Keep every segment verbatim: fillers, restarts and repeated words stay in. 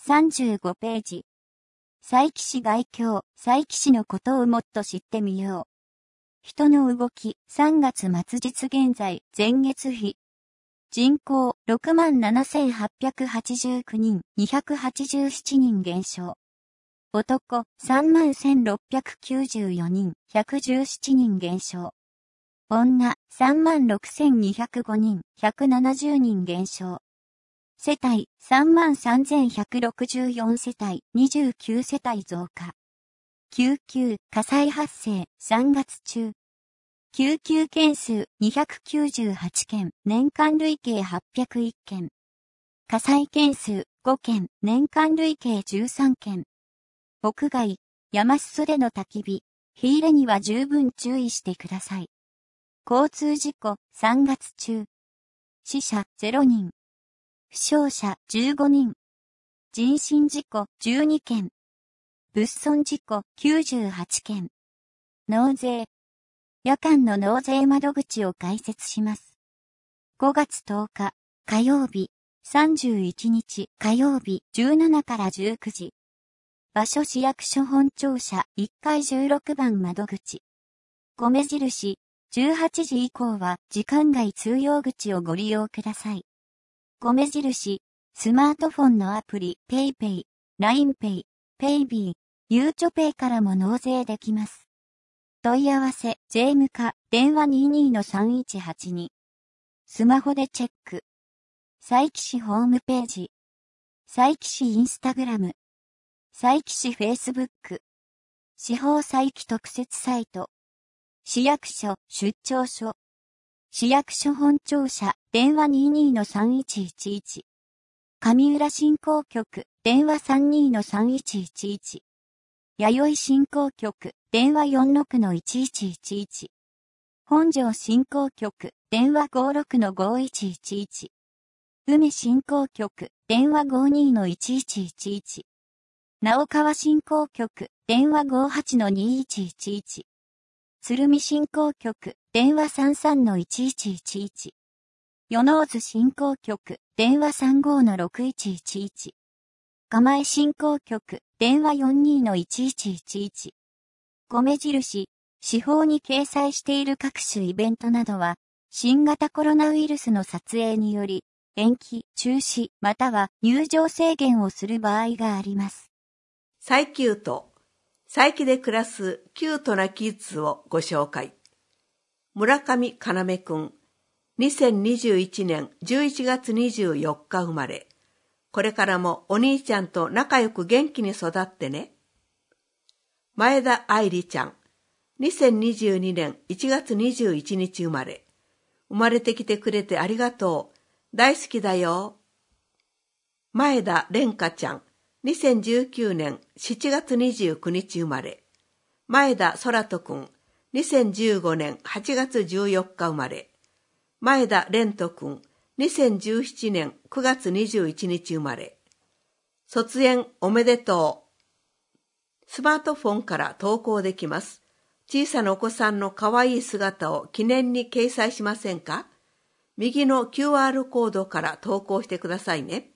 さんじゅうごページ。佐伯市概況、佐伯市のことをもっと知ってみよう。人の動き、さんがつ末日現在、前月比。人口、ろくまんななせんはっぴゃくはちじゅうきゅうにん、にひゃくはちじゅうななにん減少。男、さんまんせんろっぴゃくきゅうじゅうよにん、ひゃくじゅうななにん減少。女、さんまんろくせんにひゃくごにん、ひゃくななじゅうにん減少。世帯、さんまんさんぜんひゃくろくじゅうよん世帯、にじゅうきゅう世帯増加。救急、火災発生、さんがつ中。救急件数、にひゃくきゅうじゅうはちけん、年間累計はっぴゃくいっけん。火災件数、ごけん、年間累計じゅうさんけん。屋外、山裾での焚き火、火入れには十分注意してください。交通事故、さんがつ中。死者、ゼロにん。負傷者、じゅうごにん。人身事故、じゅうにけん。物損事故、きゅうじゅうはちけん。納税。夜間の納税窓口を開設します。ごがつとおか、火曜日、さんじゅういちにち火曜日、じゅうしちからじゅうくじ。場所市役所本庁舎いっかいじゅうろくばん窓口。米印、じゅうはちじ以降は時間外通用口をご利用ください。米印、スマートフォンのアプリ PayPay、ラインペイ、PayB、ゆうちょペイからも納税できます。問い合わせ、税務課、電話 にじゅうにのさんいちはちに。スマホでチェック。佐伯市ホームページ。佐伯市インスタグラム。佐伯市フェイスブック。司法佐伯特設サイト。市役所、出張所。市役所本庁舎、電話 にじゅうにのさんいちいちいち。上浦振興局、電話 さんじゅうにのさんいちいちいち。弥生振興局、電話 よんじゅうろくのいちいちいちいち。本庄振興局、電話 ごじゅうろくのごいちいちいち。梅振興局、電話 ごじゅうにのいちいちいちいち。直川振興局、電話 ごじゅうはちのにいちいちいち。鶴見振興局、電話 さんじゅうさんのいちいちいちいち。与野津振興局、電話 さんじゅうごのろくいちいちいち。蒲江振興局、電話 よんじゅうにのいちいちいちいち。米印、司法に掲載している各種イベントなどは、新型コロナウイルスの撮影により、延期、中止、または入場制限をする場合があります。 最キュート、佐伯で暮らすキュートなキッズをご紹介。村上かなめくん、にせんにじゅういちねんじゅういちがつにじゅうよっか生まれ。これからもお兄ちゃんと仲良く元気に育ってね。前田愛理ちゃん、にせんにじゅうにねんいちがつにじゅういちにち生まれ。生まれてきてくれてありがとう。大好きだよ。前田蓮香ちゃん、にせんじゅうきゅうねんしちがつにじゅうくにち生まれ。前田空人くん、にせんじゅうごねんはちがつじゅうよっか生まれ。前田蓮人くん、にせんじゅうななねんくがつにじゅういちにち生まれ。卒園おめでとう。スマートフォンから投稿できます。小さなお子さんのかわいい姿を記念に掲載しませんか？右の キューアール コードから投稿してくださいね。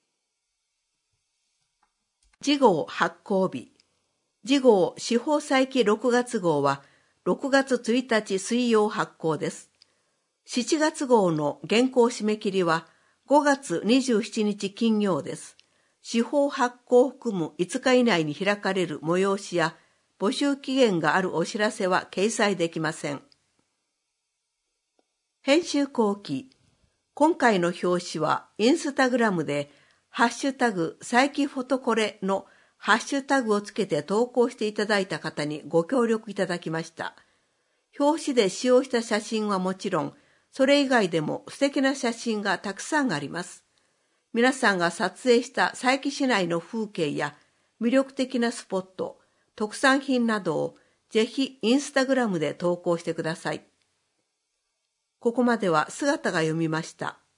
次号発行日。次号司法佐伯ろくがつ号はろくがつついたち水曜発行です。しちがつ号の原稿締め切りはごがつにじゅうしちにち金曜です。司法発行を含むいつか以内に開かれる催しや募集期限があるお知らせは掲載できません。編集後期。今回の表紙はインスタグラムでハッシュタグ佐伯フォトコレのハッシュタグをつけて投稿していただいた方にご協力いただきました。表紙で使用した写真はもちろん、それ以外でも素敵な写真がたくさんあります。皆さんが撮影した佐伯市内の風景や魅力的なスポット、特産品などをぜひインスタグラムで投稿してください。ここまでは姿が読みました。